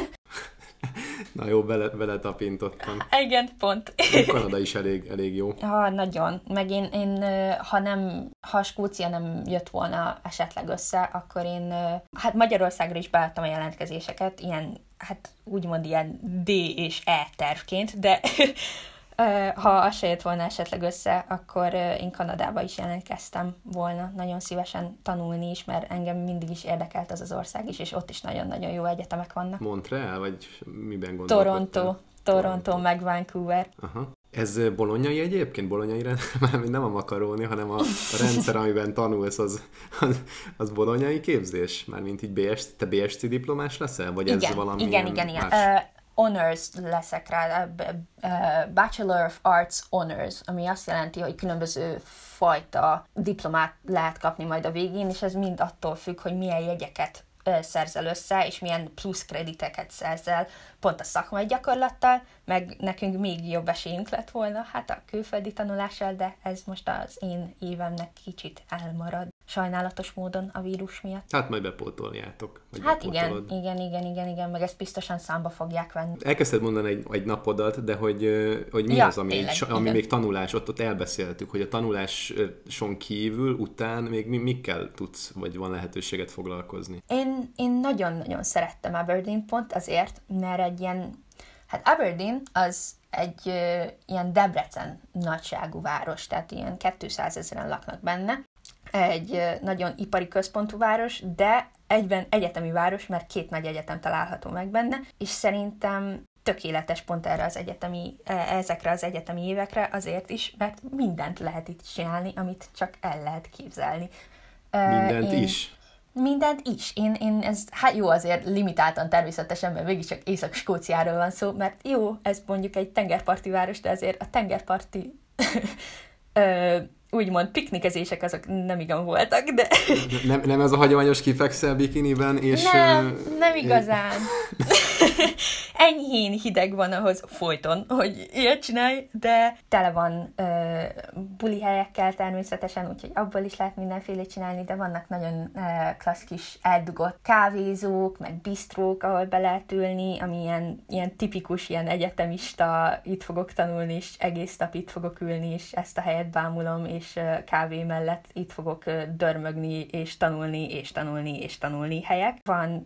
Speaker 1: Na jó, bele tapintottam.
Speaker 2: Igen, pont.
Speaker 1: Kanada is elég jó.
Speaker 2: Nagyon. Meg én ha Skócia nem jött volna esetleg össze, akkor én Magyarországra is beadtam a jelentkezéseket, ilyen hát úgymond ilyen D és E tervként, de ha az se jött volna esetleg össze, akkor én Kanadába is jelentkeztem volna nagyon szívesen tanulni is, mert engem mindig is érdekelt az ország is, és ott is nagyon-nagyon jó egyetemek vannak.
Speaker 1: Montreal, vagy miben gondolkodtál?
Speaker 2: Toronto, meg Vancouver.
Speaker 1: Aha. Ez bolonyai egyébként? Bolonyai már nem a makaróni, hanem a rendszer, amiben tanulsz, az bolonyai képzés? Mármint így te BSc diplomás leszel? Vagy
Speaker 2: igen,
Speaker 1: ez valami
Speaker 2: igen. Honors leszek rá, Bachelor of Arts Honors, ami azt jelenti, hogy különböző fajta diplomát lehet kapni majd a végén, és ez mind attól függ, hogy milyen jegyeket szerzel össze, és milyen plusz krediteket szerzel pont a szakmai gyakorlattal, meg nekünk még jobb esélyünk lett volna, hát a külföldi tanulással, de ez most az én évemnek kicsit elmarad. Sajnálatos módon a vírus miatt.
Speaker 1: Hát majd bepótoljátok.
Speaker 2: Hát igen, meg ezt biztosan számba fogják venni.
Speaker 1: Elkezdted mondani egy napodat, de hogy mi az, ami még tanulás, ott elbeszéltük, hogy a tanuláson kívül, után még mikkel tudsz, vagy van lehetőséget foglalkozni?
Speaker 2: Én nagyon-nagyon szerettem Aberdeen pont azért, mert egy ilyen, hát Aberdeen az egy ilyen Debrecen nagyságú város, tehát ilyen 200 000-en laknak benne. Egy nagyon ipari központú város, de egyben egyetemi város, mert 2 nagy egyetem található meg benne, és szerintem tökéletes pont ezekre az egyetemi évekre azért is, mert mindent lehet itt csinálni, amit csak el lehet képzelni. Mindent is. Hát jó, azért limitáltan természetesen, mert mégiscsak Észak-Skóciáról van szó, mert jó, ez mondjuk egy tengerparti város, de azért a tengerparti úgymond piknikezések azok nem igen voltak, de...
Speaker 1: Nem ez a hagyományos kifekszel bikiniben, és...
Speaker 2: Nem igazán. Enyhén hideg van ahhoz folyton, hogy ilyet csinálj, de tele van buli helyekkel természetesen, úgyhogy abból is lehet mindenfélét csinálni, de vannak nagyon klassz kis eldugott kávézók, meg bistrók, ahol be lehet ülni, ami ilyen tipikus, ilyen egyetemista, itt fogok tanulni, és egész nap itt fogok ülni, és ezt a helyet bámulom, és kávé mellett itt fogok dörmögni, és tanulni helyek. Van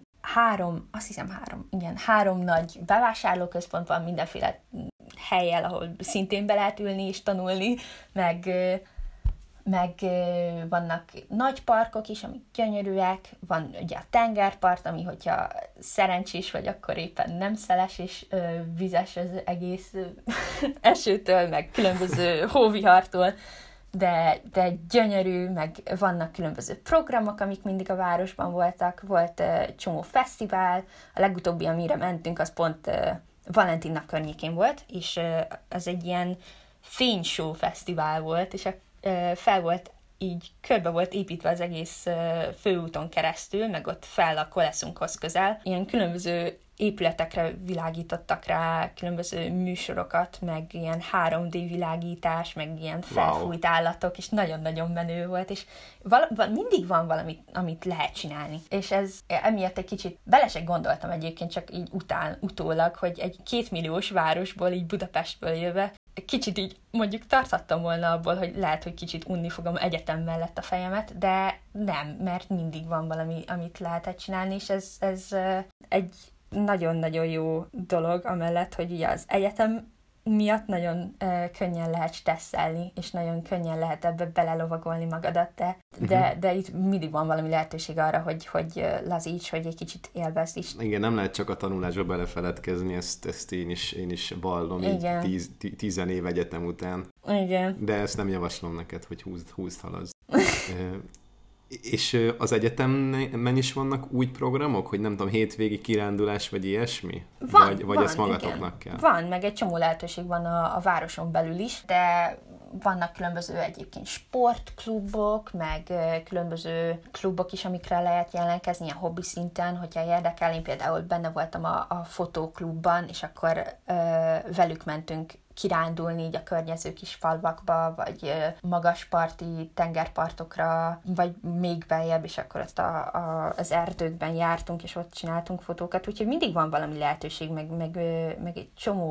Speaker 2: három nagy bevásárlóközpont van mindenféle hellyel, ahol szintén be lehet ülni és tanulni, meg vannak nagy parkok is, amik gyönyörűek, van ugye a tengerpart, ami hogyha szerencsés vagy, akkor éppen nem szeles és vizes az egész esőtől, meg különböző hóvihartól, de gyönyörű, meg vannak különböző programok, amik mindig a városban voltak, volt csomó fesztivál, a legutóbbi, amire mentünk, az pont Valentin nap környékén volt, és az egy ilyen fényshow fesztivál volt, és fel volt így körbe volt építve az egész főúton keresztül, meg ott fel a koleszunkhoz közel. Ilyen különböző épületekre világítottak rá különböző műsorokat, meg ilyen 3D világítás, meg ilyen felfújt állatok, és nagyon-nagyon menő volt, és mindig van valami, amit lehet csinálni. És ez emiatt egy kicsit bele se gondoltam egyébként, csak így utólag, hogy egy 2 milliós városból, így Budapestből jöve, kicsit így mondjuk tarthattam volna abból, hogy lehet, hogy kicsit unni fogom egyetem mellett a fejemet, de nem, mert mindig van valami, amit lehetett csinálni, és ez egy nagyon-nagyon jó dolog, amellett, hogy ugye az egyetem miatt nagyon könnyen lehet stresszelni, és nagyon könnyen lehet ebbe belelovagolni magadat, de itt mindig van valami lehetőség arra, hogy lazíts, hogy egy kicsit élvezd is.
Speaker 1: Igen, nem lehet csak a tanulásba belefeledkezni, ezt én is vallom, így 10 év egyetem után.
Speaker 2: Igen.
Speaker 1: De ezt nem javaslom neked, hogy húzd haladj. És az egyetemen is vannak úgy programok, hogy nem tudom, hétvégi kirándulás, vagy ilyesmi? Vagy ezt magatoknak kell?
Speaker 2: Van, meg egy csomó lehetőség van a városon belül is, de vannak különböző egyébként sportklubok, meg különböző klubok is, amikre lehet jelentkezni a hobbi szinten, hogyha érdekel. Én például benne voltam a fotóklubban, és akkor velük mentünk kirándulni így a környező kis falvakba, vagy magasparti tengerpartokra, vagy még beljebb, és akkor ott az erdőkben jártunk, és ott csináltunk fotókat, úgyhogy mindig van valami lehetőség, meg egy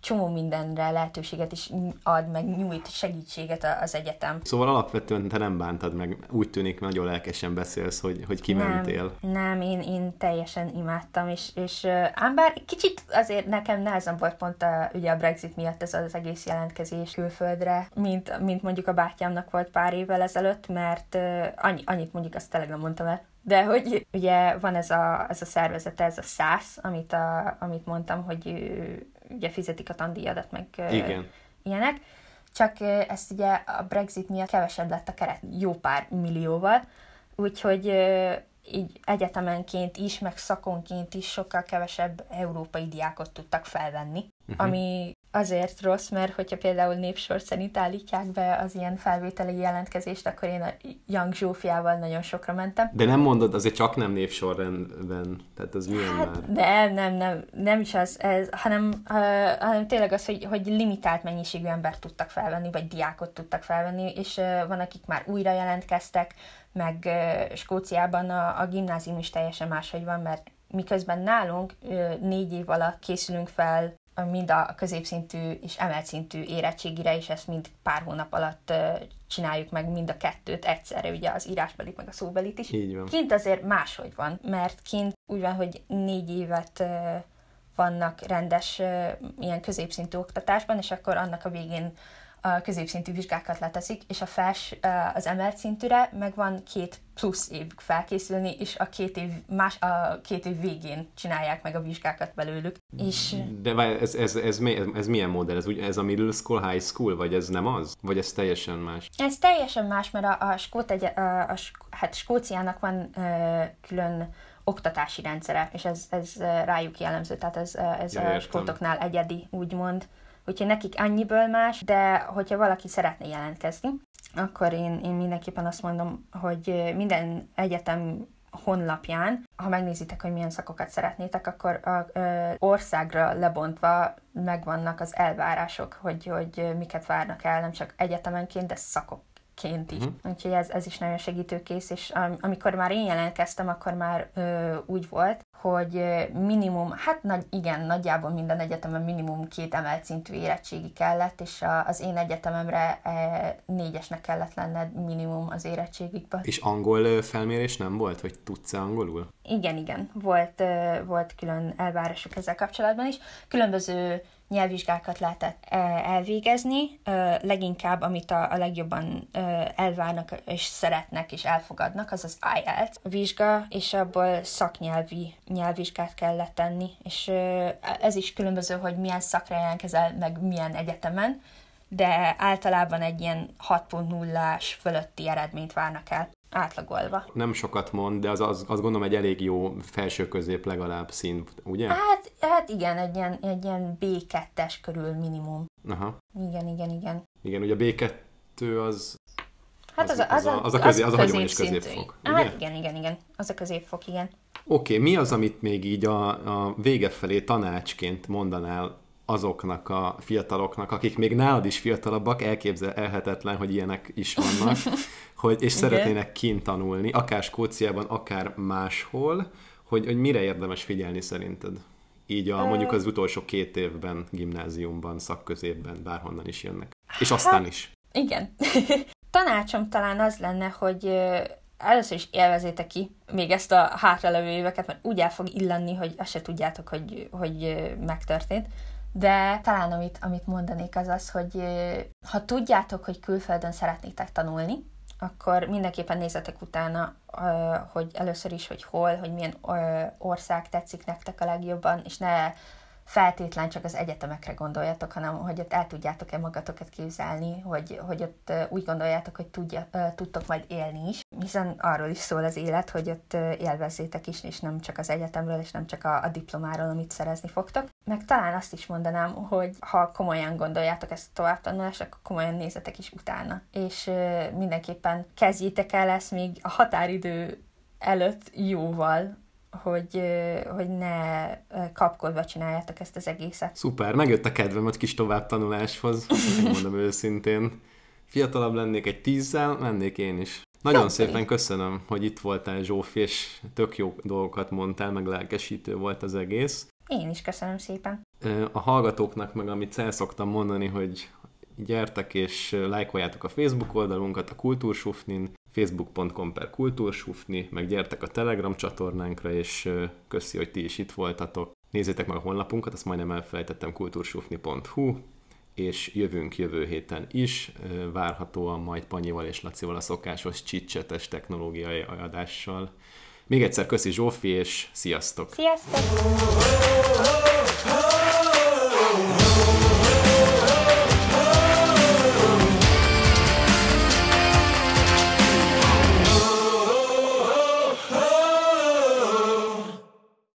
Speaker 2: csomó mindenre lehetőséget is ad, meg nyújt segítséget az egyetem.
Speaker 1: Szóval alapvetően te nem bántad meg, úgy tűnik, nagyon lelkesen beszélsz, hogy kimentél.
Speaker 2: Nem, én teljesen imádtam, és ám bár kicsit azért nekem nehezem volt pont ugye a Brexit miatt ez az egész jelentkezés külföldre, mint mondjuk a bátyámnak volt pár évvel ezelőtt, mert annyit mondjuk azt tényleg nem mondtam el. De hogy ugye van ez a szervezete, ez a SASZ, amit mondtam, hogy ugye fizetik a tandíjadat, meg
Speaker 1: igen.
Speaker 2: Ilyenek. Csak ezt ugye a Brexit miatt kevesebb lett a keret jó pár millióval, úgyhogy így egyetemenként is, meg szakonként is sokkal kevesebb európai diákot tudtak felvenni, ami azért rossz, mert hogyha például népsor szerint állítják be az ilyen felvételi jelentkezést, akkor én a Young Zsófiával nagyon sokra mentem.
Speaker 1: De nem mondod, azért csak nem névsorrendben, tehát az milyen már?
Speaker 2: Nem is az, hanem tényleg az, hogy limitált mennyiségű embert tudtak felvenni, vagy diákot tudtak felvenni, és van, akik már újra jelentkeztek, meg Skóciában a gimnázium is teljesen máshogy van, mert miközben nálunk 4 év alatt készülünk fel mind a középszintű és emelt szintű érettségire, és ezt mind pár hónap alatt csináljuk meg mind a kettőt egyszerre, ugye az írásbelit, meg a szóbelit is.
Speaker 1: Így van.
Speaker 2: Kint azért máshogy van, mert kint úgy van, hogy 4 évet vannak rendes ilyen középszintű oktatásban, és akkor annak a végén a középszintű vizsgákat leteszik, és az emelt szintűre meg van 2 plusz év felkészülni, és a 2 év végén csinálják meg a vizsgákat belőlük. És...
Speaker 1: De ez milyen modell? Ez a middle school, high school, vagy ez nem az? Vagy ez teljesen más?
Speaker 2: Ez teljesen más, mert Skóciának van külön oktatási rendszere, és ez rájuk jellemző, tehát ez a skótoknál egyedi, úgymond. Úgyhogy nekik annyiből más, de hogyha valaki szeretne jelentkezni, akkor én mindenképpen azt mondom, hogy minden egyetem honlapján, ha megnézitek, hogy milyen szakokat szeretnétek, akkor országra lebontva megvannak az elvárások, hogy miket várnak el, nem csak egyetemenként, de szakokként is. Úgyhogy ez is nagyon segítőkész, és amikor már én jelentkeztem, akkor már úgy volt, hogy minimum, nagyjából minden egyetemen minimum 2 emelt szintű érettségi kellett, és az én egyetememre 4-esnek kellett lenned minimum az érettségikből.
Speaker 1: És angol felmérés nem volt, hogy tudsz-e angolul?
Speaker 2: Igen. Volt külön elvárások ezzel kapcsolatban is. Különböző nyelvvizsgákat lehetett elvégezni, leginkább amit a legjobban elvárnak és szeretnek és elfogadnak, az az IELTS vizsga, és abból szaknyelvi nyelvvizsgát kellett tenni, és ez is különböző, hogy milyen szakra jelentkezel, meg milyen egyetemen, de általában egy ilyen 6.0-ás fölötti eredményt várnak el, átlagolva.
Speaker 1: Nem sokat mond, de az azt gondolom egy elég jó felső-közép legalább szint, ugye?
Speaker 2: Hát igen, egy ilyen B2-es körül minimum.
Speaker 1: Aha.
Speaker 2: Igen.
Speaker 1: Igen, ugye a B2 az...
Speaker 2: Hát az
Speaker 1: a hagyományos középfok.
Speaker 2: Hát igen, az a középfok, igen.
Speaker 1: Oké, mi az, amit még így a vége felé tanácsként mondanál azoknak a fiataloknak, akik még nálad is fiatalabbak, elképzelhetetlen, hogy ilyenek is vannak, és szeretnének kint tanulni, akár Skóciában, akár máshol, hogy mire érdemes figyelni szerinted? Így mondjuk az utolsó 2 évben, gimnáziumban, szakközépben, bárhonnan is jönnek. És aztán is.
Speaker 2: Igen. Tanácsom talán az lenne, hogy először is élvezétek ki még ezt a hátralevő éveket, mert úgy el fog illani, hogy azt se tudjátok, hogy megtörtént. De talán amit mondanék az, hogy ha tudjátok, hogy külföldön szeretnétek tanulni, akkor mindenképpen nézzetek utána, hogy először is, hogy hol, hogy milyen ország tetszik nektek a legjobban, és ne feltétlen csak az egyetemekre gondoljatok, hanem hogy ott el tudjátok-e magatokat képzelni, hogy ott úgy gondoljátok, hogy tudtok majd élni is, hiszen arról is szól az élet, hogy ott élvezzétek is, és nem csak az egyetemről, és nem csak a diplomáról, amit szerezni fogtok. Meg talán azt is mondanám, hogy ha komolyan gondoljátok ezt a továbbtanulást, akkor komolyan nézzetek is utána. És mindenképpen kezdjétek el ezt még a határidő előtt jóval, hogy ne kapkodva csináljátok ezt az egészet.
Speaker 1: Szuper, megjött a kedvem a kis továbbtanuláshoz, megmondom őszintén. Fiatalabb lennék egy 10-zel, lennék én is. Nagyon szépen köszönöm, hogy itt voltál, Zsófi, és tök jó dolgokat mondtál, meg lelkesítő volt az egész.
Speaker 2: Én is köszönöm szépen.
Speaker 1: A hallgatóknak meg, amit el szoktam mondani, hogy gyertek és lájkoljátok a Facebook oldalunkat, a Kultúrsufnin, facebook.com/kultúrsufni, meg gyertek a Telegram csatornánkra, és köszi, hogy ti is itt voltatok. Nézzétek meg a honlapunkat, azt majdnem elfelejtettem, kultursufni.hu, és jövünk jövő héten is, várhatóan majd Panyival és Lacival a szokásos chit-chates technológiai adással. Még egyszer köszi Zsófi, és sziasztok!
Speaker 2: Sziasztok!